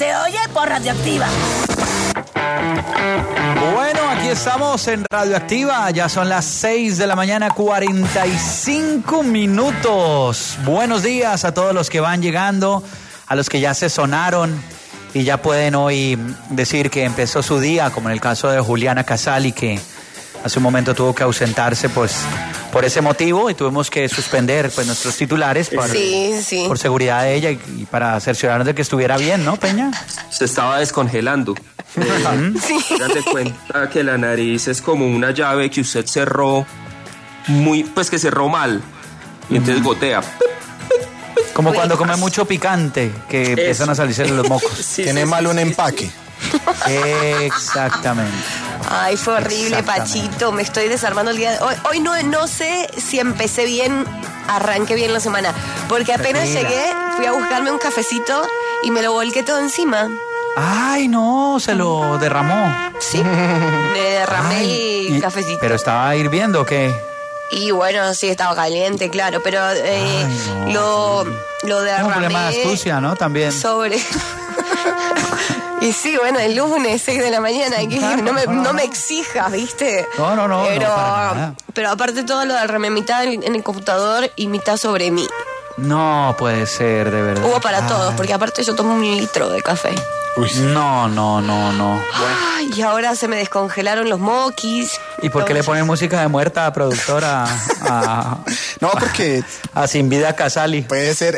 Se oye por Radioactiva. Bueno, aquí estamos en Radioactiva, ya son las seis de la mañana, cuarenta y cinco minutos. Buenos días a todos los que van llegando, a los que ya se sonaron y ya pueden hoy decir que empezó su día, como en el caso de Juliana Casali, que hace un momento tuvo que ausentarse pues por ese motivo y tuvimos que suspender pues nuestros titulares por, sí, sí. por seguridad de ella y, y para cerciorarnos de que estuviera bien, ¿no, Peña? Se estaba descongelando. Eh, Sí. Date cuenta que la nariz es como una llave que usted cerró muy, pues que cerró mal y entonces gotea. Como cuando come mucho picante, que empiezan a salirse los mocos. Sí, Tiene sí, mal sí, un sí, empaque. Exactamente. Ay, fue horrible, Exactamente. Pachito. Me estoy desarmando el día de hoy. Hoy no, no sé si empecé bien, arranqué bien la semana. Porque apenas Tranquila. llegué, fui a buscarme un cafecito y me lo volqué todo encima. Ay, no, se lo derramó. Sí, me derramé Ay, el y- cafecito. ¿Pero estaba hirviendo o qué? Y bueno, sí, estaba caliente, claro. Pero eh, Ay, no. lo, lo Es un derramé problema de astucia, ¿no? También. sobre... Y sí, bueno, el lunes, seis de la mañana, que no me, no me exijas, ¿viste? No, no, no, Pero, no, para nada. pero aparte todo lo derramé mitad en, en el computador y mitad sobre mí. No puede ser, de verdad. Hubo para Ay. todos, porque aparte yo tomo un litro de café. No, no, no, no. Ay, y ahora se me descongelaron los moquis. ¿Y por qué le ponen música de muerta a productora? A, No, porque a Sin Vida Casali. puede ser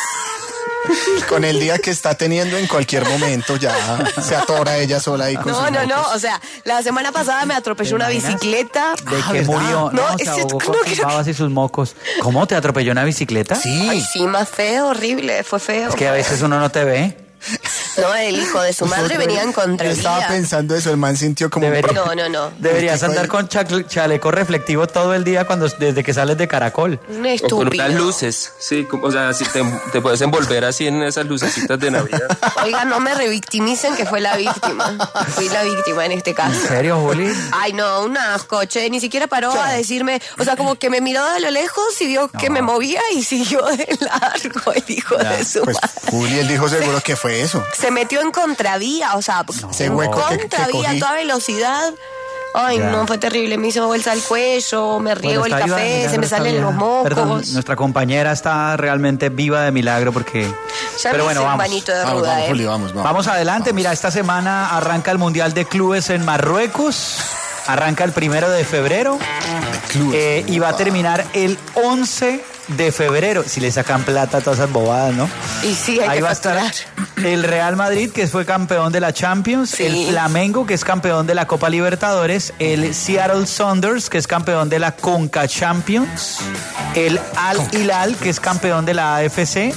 con el día que está teniendo en cualquier momento ya se atora ella sola ahí con No, sus no, no, mocos. o sea, la semana pasada me atropelló una imaginas? bicicleta. De Ah, que ¿verdad? murió, No, ¿no? es Se cierto, ahogó no con sus quiero- babas y sus mocos. ¿Cómo te atropelló una bicicleta? Sí. Ay, sí, más feo, horrible, fue feo. Es que a veces uno no te ve. No, el hijo de su madre venía en Yo estaba contravía. pensando eso, el man sintió como... Debería. No, no, no. Deberías Usted andar fue- con chacle- chaleco reflectivo todo el día cuando desde que sales de Caracol. Un O con estúpido. unas luces, sí, como- o sea, si te, te puedes envolver así en esas lucecitas de Navidad. Oiga, no me revictimicen que fue la víctima. Fui la víctima en este ¿En caso. serio, Juli? Ay, no, un asco, che. Ni siquiera paró a decirme. O sea, como que me miró de lo lejos y vio que me movía y siguió de largo el hijo de su Pues madre. Juli, él dijo seguro que fue eso. Se metió en contravía, o sea, Ese en hueco que- que contravía cogí. a toda velocidad. Ay, Ya. no, fue terrible. Me hizo bolsa al cuello, me riego Bueno, el está viva de café, milagro, se me está salen viva. los mocos. Perdón, nuestra compañera está realmente viva de milagro porque... Ya Pero me bueno, hice un vamos. bañito de Vamos, ruda, vamos, ¿eh? Juli, vamos, vamos. Vamos adelante, mira, esta semana arranca el Mundial de Clubes en Marruecos, arranca el primero de febrero Clubes. eh, y va a terminar el once de febrero, si le sacan plata a todas esas bobadas, ¿no? Y sí, hay Ahí que va a estar facturar. el Real Madrid, que fue campeón de la Champions, Sí. el Flamengo, que es campeón de la Copa Libertadores, el Seattle Sounders, que es campeón de la Conca Champions, el Al Hilal, que es campeón de la A F C,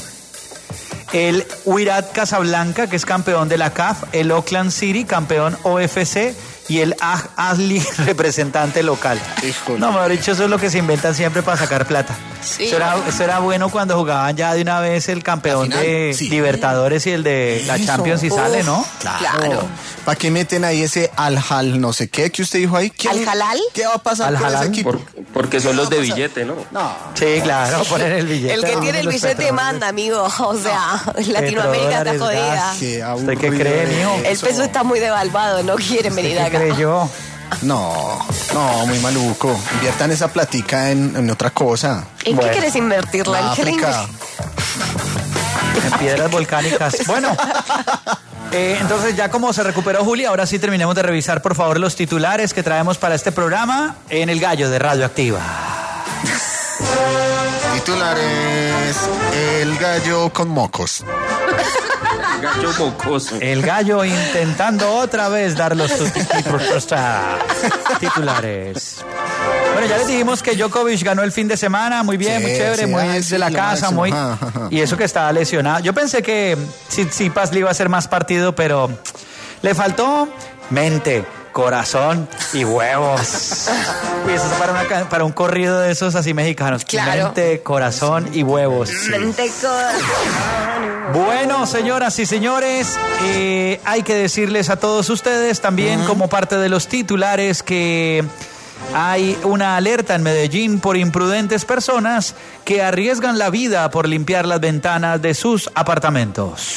el Wydad Casablanca, que es campeón de la C A F, el Oakland City, campeón O F C, y el Al Ahly, representante local. Híjole. No, mejor dicho, eso es lo que se inventan siempre para sacar plata. Sí. Eso, era, eso era bueno cuando jugaban ya de una vez el campeón La final, de sí. Libertadores y el de la Eso. Champions y sale, ¿no? Claro. ¿Para qué meten ahí ese al-hal no sé qué que usted dijo ahí? ¿Quién- ¿Al-halal? ¿Qué va a pasar con ¿Al-halal? ese equipo? Por- porque son los de billete, ¿no? No. Sí, claro, poner el billete. El que tiene el los billete petrodólares. manda, amigo. O sea, Latinoamérica está Petrodólares, jodida. gas. Qué ¿Usted qué aburrido cree, mijo? eso. El peso está muy devaluado, no quieren venir ¿Qué acá. creyó? No, no, muy maluco. Inviertan esa platica en, en otra cosa. ¿En Bueno. qué quieres invertirla? ¿En qué la África. En piedras volcánicas. Bueno, eh, entonces ya como se recuperó Juli, ahora sí terminemos de revisar por favor los titulares que traemos para este programa en El Gallo de Radioactiva. Titulares: El gallo con mocos. Gallo mocoso. El Gallo intentando otra vez dar los títulos titulares. Bueno, ya les dijimos que Djokovic ganó el fin de semana, muy bien, Sí, muy chévere, sí, muy ay, de sí, la lo casa, máximo, muy... ajá, ajá. Y eso que estaba lesionado. Yo pensé que Tsitsipas le iba a hacer más partido, pero le faltó mente, corazón y huevos. Y eso es para, una ca- para un corrido de esos así mexicanos. Claro. Mente, corazón y huevos. Mente, corazón. Bueno, señoras y señores, eh, hay que decirles a todos ustedes también como parte de los titulares que hay una alerta en Medellín por imprudentes personas que arriesgan la vida por limpiar las ventanas de sus apartamentos. Esta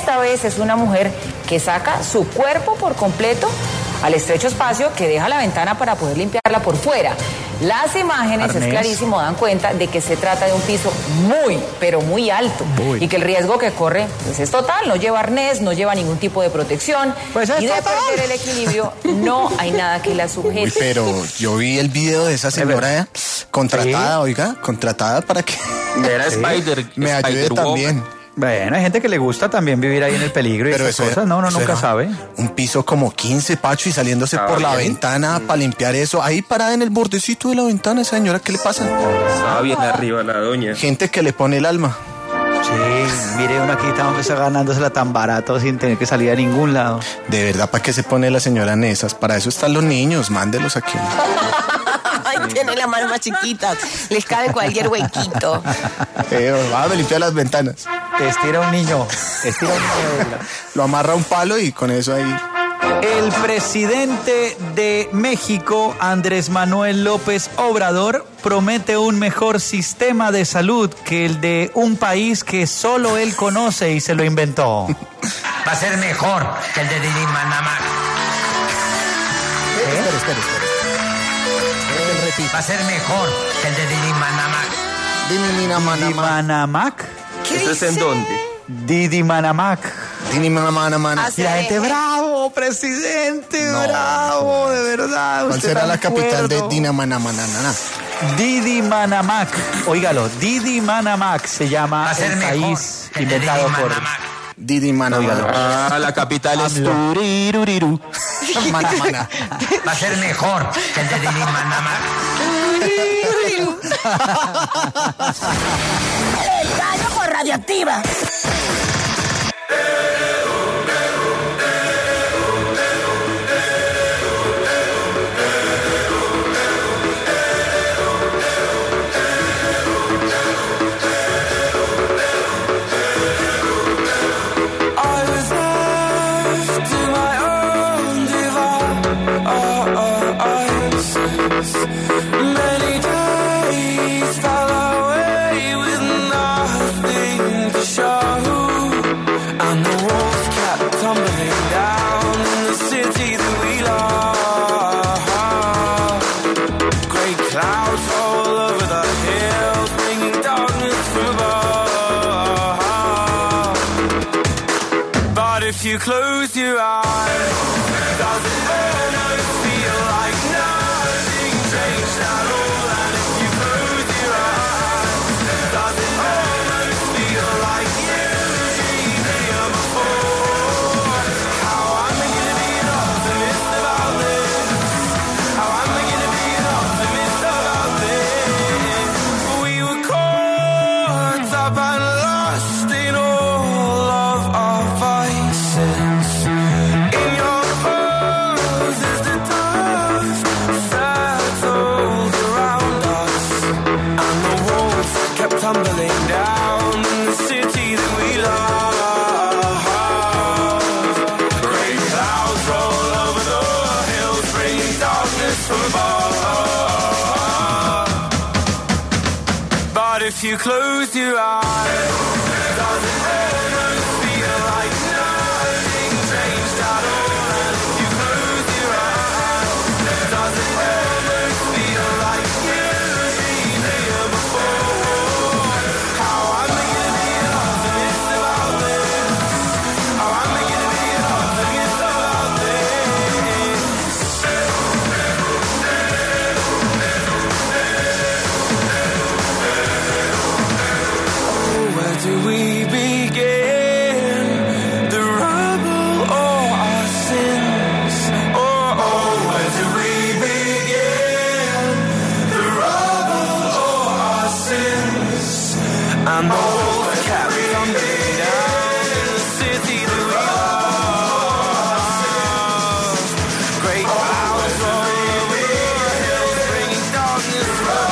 esta vez es una mujer que saca su cuerpo por completo al estrecho espacio que deja la ventana para poder limpiarla por fuera. Las imágenes, Arnés. es clarísimo, dan cuenta de que se trata de un piso muy, pero muy alto. Uy. Y que el riesgo que corre pues, es total. No lleva arnés, no lleva ningún tipo de protección. Pues es y de total. perder el equilibrio, no hay nada que la Uy, sujete. pero yo vi el video de esa señora eh, contratada, Sí. oiga, contratada para que Era Spider. me ayude Spider-Woman. también. Bueno, hay gente que le gusta también vivir ahí en el peligro y Pero esas eso cosas. No, uno eso nunca era sabe. Un piso como quince, Pacho, y saliéndose Ah, por la bien. ventana para limpiar eso. Ahí parada en el bordecito de la ventana, señora, ¿qué le pasa? Estaba bien arriba la doña. Gente que le pone el alma. Sí, mire, uno aquí está ganándosela tan barato sin tener que salir a ningún lado. De verdad, ¿para qué se pone la señora en esas? Para eso están los niños, mándelos aquí. Ay, tiene la mano más chiquita. Les cabe cualquier huequito. Eh, va a limpiar las ventanas. Estira un niño, estira un niño de verdad. Lo amarra a un palo y con eso ahí. El presidente de México, Andrés Manuel López Obrador, promete un mejor sistema de salud que el de un país que solo él conoce y se lo inventó. Va a ser mejor que el de Didi Manamac. Espera, espera, espera. Va a ser mejor que el de Didi Manamac. Dini, mina, mana, Didi mana. Manamac. ¿Eso es en dónde? Didi Manamac. Dini, mana, mana, mana. Así Y la es. gente, bravo, presidente, No. bravo, de verdad. ¿Cuál usted será tan la capital de cuerdo. Dinamanamana? Didi Manamac. Óigalo, Didi Manamac se llama Va a ser el mejor país que el de Didi inventado por... Manamac. Didi, mana, Óigalo. mana. Ah, la capital es AMLO. Turiruriru. Mana, mana. Va a ser mejor que el de Didi Manamac. El gallo por radioactiva. If you close your eyes, does it almost feel like nothing changed at all? And if you close your eyes, does it almost feel like you've been here before? How am I gonna be an optimist about this? How am I gonna be an optimist about this? We were caught up and lost in all of our vices. In your poses, the dust settled around us, and the walls kept tumbling down in the city that we love. Great clouds roll over the hills, bringing darkness from above. But if you close your eyes, does it almost feel like nothing changed at all? And if you close your eyes, does it almost feel like you've been here before? How am I gonna be an optimist about this? How am I gonna be an optimist about this? Where do we begin? The rubble or our sins? Oh, oh, where do we begin? The rubble or our sins? And the walls kept tumbling down in the city that we love. Great clouds roll over the hills, bringing darkness from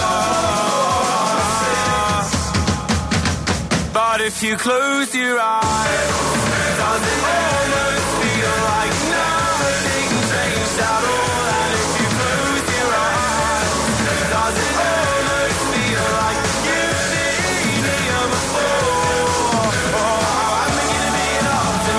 us. But if you close your eyes, does it almost feel like nothing changed at all? And if you close your eyes, does it almost feel like you've been here before? Oh, how am I gonna be an optimist?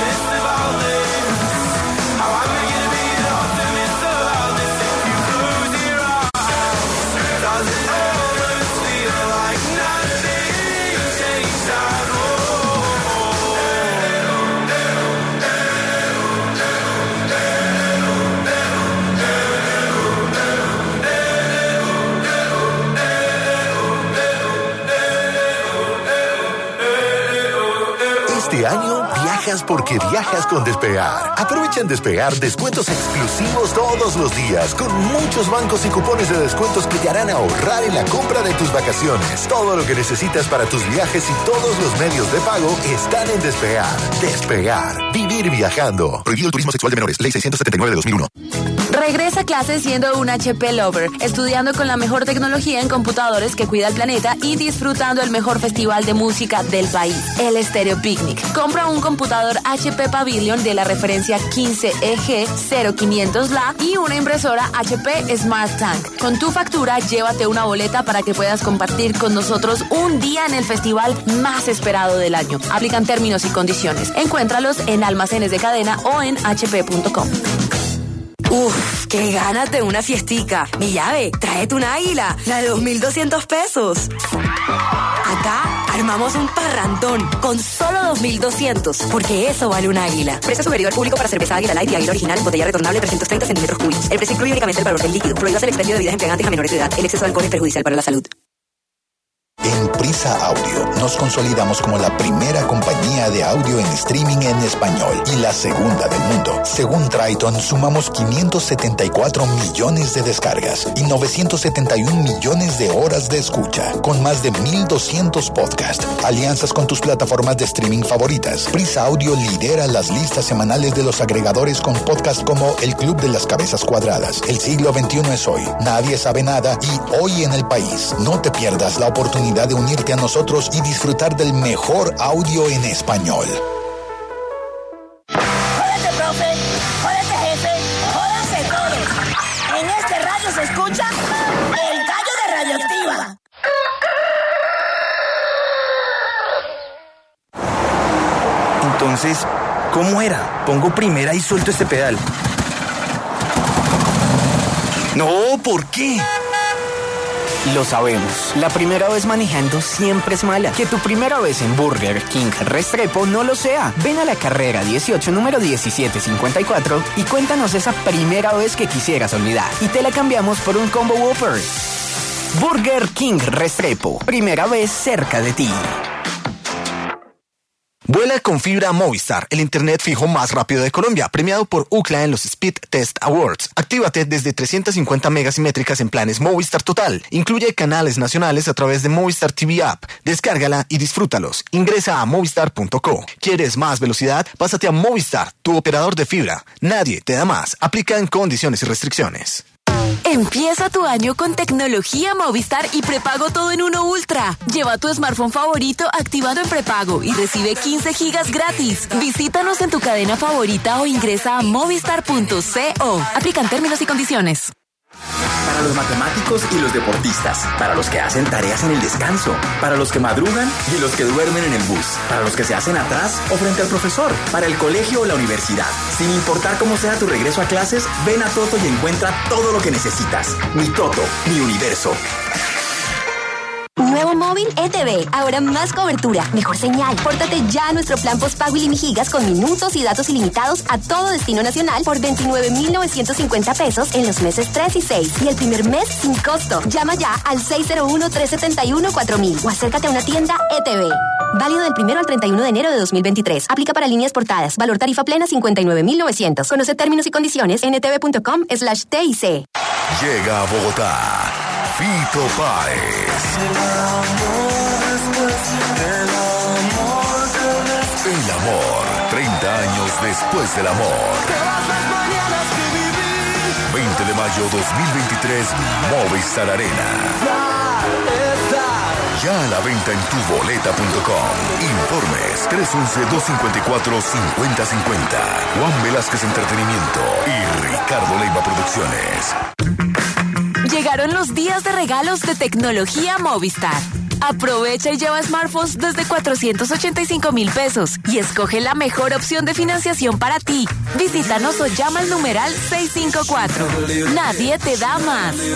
Viajas porque viajas con Despegar. Aprovecha en Despegar descuentos exclusivos todos los días, con muchos bancos y cupones de descuentos que te harán ahorrar en la compra de tus vacaciones. Todo lo que necesitas para tus viajes y todos los medios de pago están en Despegar. Despegar. Vivir viajando. Prohibido el turismo sexual de menores. Ley seiscientos setenta y nueve de dos mil uno. Regresa a clases siendo un H P lover, estudiando con la mejor tecnología en computadores que cuida el planeta y disfrutando el mejor festival de música del país, el Stereo Picnic. Compra un computador H P Pavilion de la referencia quince E G cero quinientos L A y una impresora H P Smart Tank. Con tu factura, llévate una boleta para que puedas compartir con nosotros un día en el festival más esperado del año. Aplican términos y condiciones. Encuéntralos en almacenes de cadena o en h p punto com. Uf, qué ganas de una fiestica. Mi llave, tráete una águila, la de dos mil doscientos pesos. Acá armamos un parrandón con solo dos mil doscientos, porque eso vale un águila. Precio sugerido al público para cerveza Águila Light y Águila Original en botella retornable trescientos treinta centímetros cúbicos. El precio incluye únicamente el valor del líquido. Prohíbas el expendio de bebidas embriagantes a menores de edad. El exceso de alcohol es perjudicial para la salud. En Prisa Audio nos consolidamos como la primera compañía de audio en streaming en español y la segunda del mundo. Según Triton, sumamos quinientos setenta y cuatro millones de descargas y novecientos setenta y un millones de horas de escucha, con más de mil doscientos podcasts, alianzas con tus plataformas de streaming favoritas. Prisa Audio lidera las listas semanales de los agregadores con podcasts como El Club de las Cabezas Cuadradas, El Siglo veintiuno es Hoy, Nadie Sabe Nada y Hoy en el País. No te pierdas la oportunidad de unirte a nosotros y disfrutar del mejor audio en español. Jódete, profe. Jódete, jefe. Jódanse todos. En este radio se escucha el gallo de Radioactiva. Entonces, ¿cómo era? Pongo primera y suelto este pedal. No, ¿por qué? Lo sabemos, la primera vez manejando siempre es mala. Que tu primera vez en Burger King Restrepo no lo sea. Ven a la carrera dieciocho, número diecisiete cincuenta y cuatro y cuéntanos esa primera vez que quisieras olvidar. Y te la cambiamos por un Combo Whopper. Burger King Restrepo, primera vez cerca de ti. Vuela con fibra Movistar, el internet fijo más rápido de Colombia, premiado por U C L A en los Speed Test Awards. Actívate desde trescientas cincuenta megas simétricas en planes Movistar Total. Incluye canales nacionales a través de Movistar T V App. Descárgala y disfrútalos. Ingresa a movistar punto co. ¿Quieres más velocidad? Pásate a Movistar, tu operador de fibra. Nadie te da más. Aplican condiciones y restricciones. Empieza tu año con tecnología Movistar y prepago todo en uno Ultra. Lleva tu smartphone favorito activado en prepago y recibe quince gigas gratis. Visítanos en tu cadena favorita o ingresa a movistar punto co. Aplican términos y condiciones. Para los matemáticos y los deportistas, para los que hacen tareas en el descanso, para los que madrugan y los que duermen en el bus, para los que se hacen atrás o frente al profesor, para el colegio o la universidad. Sin importar cómo sea tu regreso a clases, ven a Toto y encuentra todo lo que necesitas. Mi Toto, mi universo. Nuevo móvil E T V, ahora más cobertura, mejor señal. Pórtate ya a nuestro plan postpago Ilimigigas con minutos y datos ilimitados a todo destino nacional por veintinueve mil novecientos cincuenta pesos en los meses tres y seis y el primer mes sin costo. Llama ya al seis cero uno, tres siete uno, cuatro mil o acércate a una tienda E T V. Válido del primero al treinta y uno de enero de dos mil veintitrés. Aplica para líneas portadas. Valor tarifa plena cincuenta y nueve mil novecientos. Conoce términos y condiciones en etv punto com slash T I C. Llega a Bogotá Fito Páez. El amor, treinta años después del amor. veinte de mayo dos mil veintitrés, Movistar Arena. Ya a la venta en tu boleta punto com. Informes tres once, dos cinco cuatro, cinco cero cinco cero. Juan Velázquez Entretenimiento y Ricardo Leiva Producciones. Llegaron los días de regalos de tecnología Movistar. Aprovecha y lleva smartphones desde cuatrocientos ochenta y cinco mil pesos y escoge la mejor opción de financiación para ti. Visítanos o llama al numeral seiscientos cincuenta y cuatro. Nadie te da más.